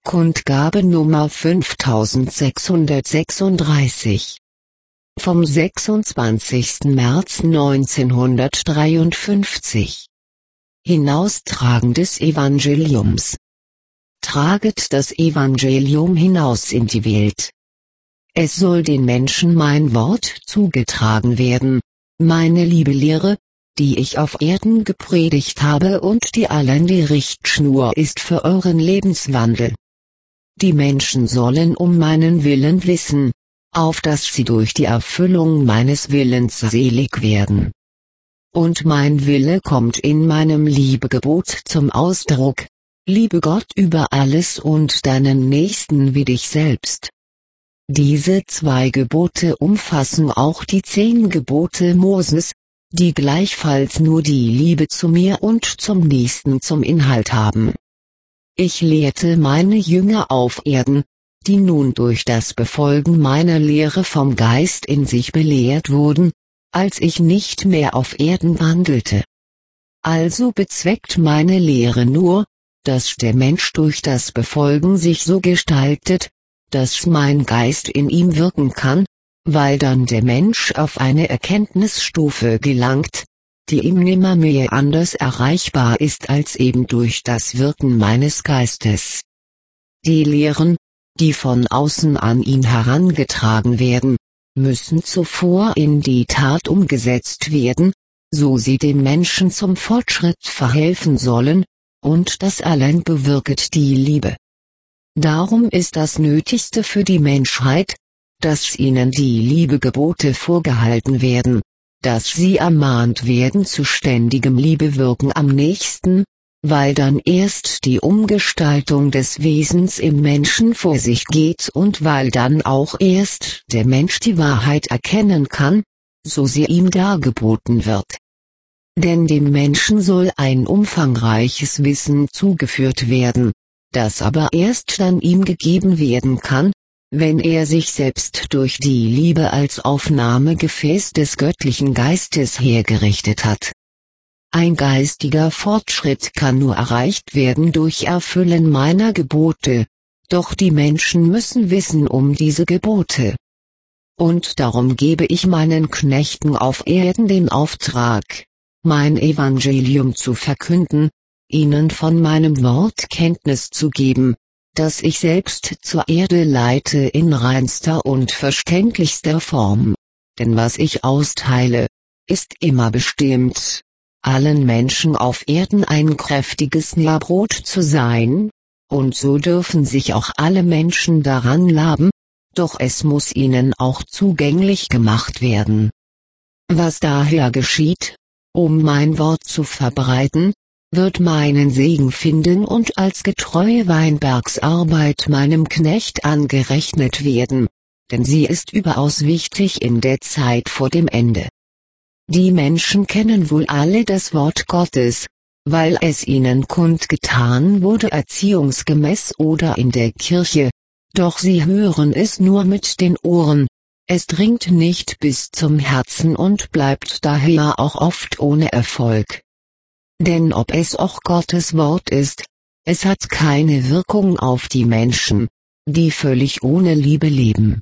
Kundgabe Nummer 5636. Vom 26. März 1953. Hinaustragen des Evangeliums. Traget das Evangelium hinaus in die Welt. Es soll den Menschen mein Wort zugetragen werden, meine liebe Lehre, die ich auf Erden gepredigt habe und die allen die Richtschnur ist für euren Lebenswandel. Die Menschen sollen um meinen Willen wissen, auf dass sie durch die Erfüllung meines Willens selig werden. Und mein Wille kommt in meinem Liebegebot zum Ausdruck: Liebe Gott über alles und deinen Nächsten wie dich selbst. Diese 2 Gebote umfassen auch die 10 Gebote Moses, die gleichfalls nur die Liebe zu mir und zum Nächsten zum Inhalt haben. Ich lehrte meine Jünger auf Erden, die nun durch das Befolgen meiner Lehre vom Geist in sich belehrt wurden, als ich nicht mehr auf Erden wandelte. Also bezweckt meine Lehre nur, dass der Mensch durch das Befolgen sich so gestaltet, dass mein Geist in ihm wirken kann, weil dann der Mensch auf eine Erkenntnisstufe gelangt, die ihm nimmermehr anders erreichbar ist als eben durch das Wirken meines Geistes. Die Lehren, die von außen an ihn herangetragen werden, müssen zuvor in die Tat umgesetzt werden, so sie dem Menschen zum Fortschritt verhelfen sollen, und das allein bewirket die Liebe. Darum ist das Nötigste für die Menschheit, dass ihnen die Liebegebote vorgehalten werden, dass sie ermahnt werden zu ständigem Liebewirken am Nächsten, weil dann erst die Umgestaltung des Wesens im Menschen vor sich geht und weil dann auch erst der Mensch die Wahrheit erkennen kann, so sie ihm dargeboten wird. Denn dem Menschen soll ein umfangreiches Wissen zugeführt werden, das aber erst dann ihm gegeben werden kann, wenn er sich selbst durch die Liebe als Aufnahmegefäß des göttlichen Geistes hergerichtet hat. Ein geistiger Fortschritt kann nur erreicht werden durch Erfüllen meiner Gebote, doch die Menschen müssen wissen um diese Gebote. Und darum gebe ich meinen Knechten auf Erden den Auftrag, mein Evangelium zu verkünden, ihnen von meinem Wort Kenntnis zu geben, das ich selbst zur Erde leite in reinster und verständlichster Form. Denn was ich austeile, ist immer bestimmt, allen Menschen auf Erden ein kräftiges Nährbrot zu sein, und so dürfen sich auch alle Menschen daran laben, doch es muss ihnen auch zugänglich gemacht werden. Was daher geschieht, um mein Wort zu verbreiten, wird meinen Segen finden und als getreue Weinbergsarbeit meinem Knecht angerechnet werden, denn sie ist überaus wichtig in der Zeit vor dem Ende. Die Menschen kennen wohl alle das Wort Gottes, weil es ihnen kundgetan wurde erziehungsgemäß oder in der Kirche, doch sie hören es nur mit den Ohren, es dringt nicht bis zum Herzen und bleibt daher auch oft ohne Erfolg. Denn ob es auch Gottes Wort ist, es hat keine Wirkung auf die Menschen, die völlig ohne Liebe leben.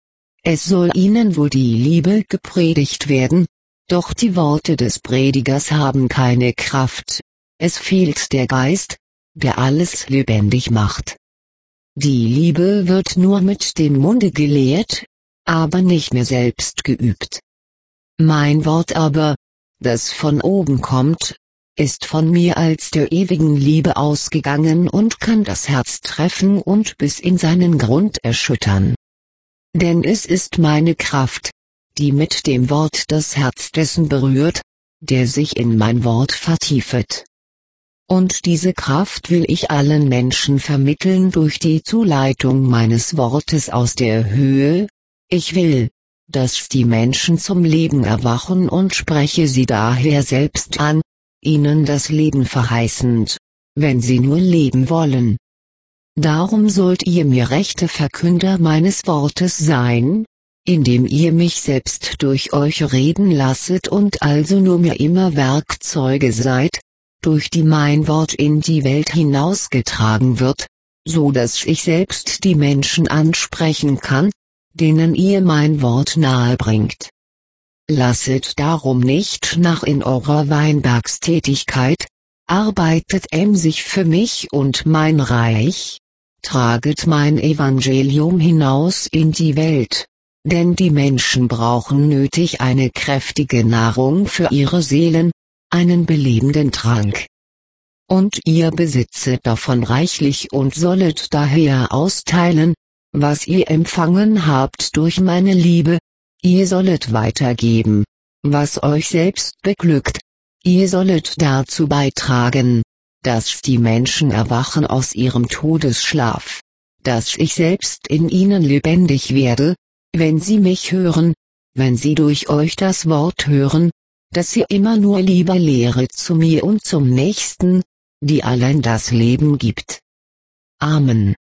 Es soll ihnen wohl die Liebe gepredigt werden, doch die Worte des Predigers haben keine Kraft, es fehlt der Geist, der alles lebendig macht. Die Liebe wird nur mit dem Munde gelehrt, aber nicht mehr selbst geübt. Mein Wort aber, das von oben kommt, ist von mir als der ewigen Liebe ausgegangen und kann das Herz treffen und bis in seinen Grund erschüttern. Denn es ist meine Kraft, die mit dem Wort das Herz dessen berührt, der sich in mein Wort vertiefet. Und diese Kraft will ich allen Menschen vermitteln durch die Zuleitung meines Wortes aus der Höhe. Ich will, dass die Menschen zum Leben erwachen und spreche sie daher selbst an, ihnen das Leben verheißend, wenn sie nur leben wollen. Darum sollt ihr mir rechte Verkünder meines Wortes sein, indem ihr mich selbst durch euch reden lasset und also nur mir immer Werkzeuge seid, durch die mein Wort in die Welt hinausgetragen wird, so dass ich selbst die Menschen ansprechen kann, denen ihr mein Wort nahebringt. Lasset darum nicht nach in eurer Weinbergstätigkeit, arbeitet emsig für mich und mein Reich, traget mein Evangelium hinaus in die Welt, denn die Menschen brauchen nötig eine kräftige Nahrung für ihre Seelen, einen belebenden Trank. Und ihr besitzet davon reichlich und sollet daher austeilen, was ihr empfangen habt durch meine Liebe, ihr sollet weitergeben, was euch selbst beglückt, ihr sollet dazu beitragen, dass die Menschen erwachen aus ihrem Todesschlaf, dass ich selbst in ihnen lebendig werde, wenn sie mich hören, wenn sie durch euch das Wort hören, dass ihr immer nur Liebe lehret zu mir und zum Nächsten, die allen das Leben gibt. Amen.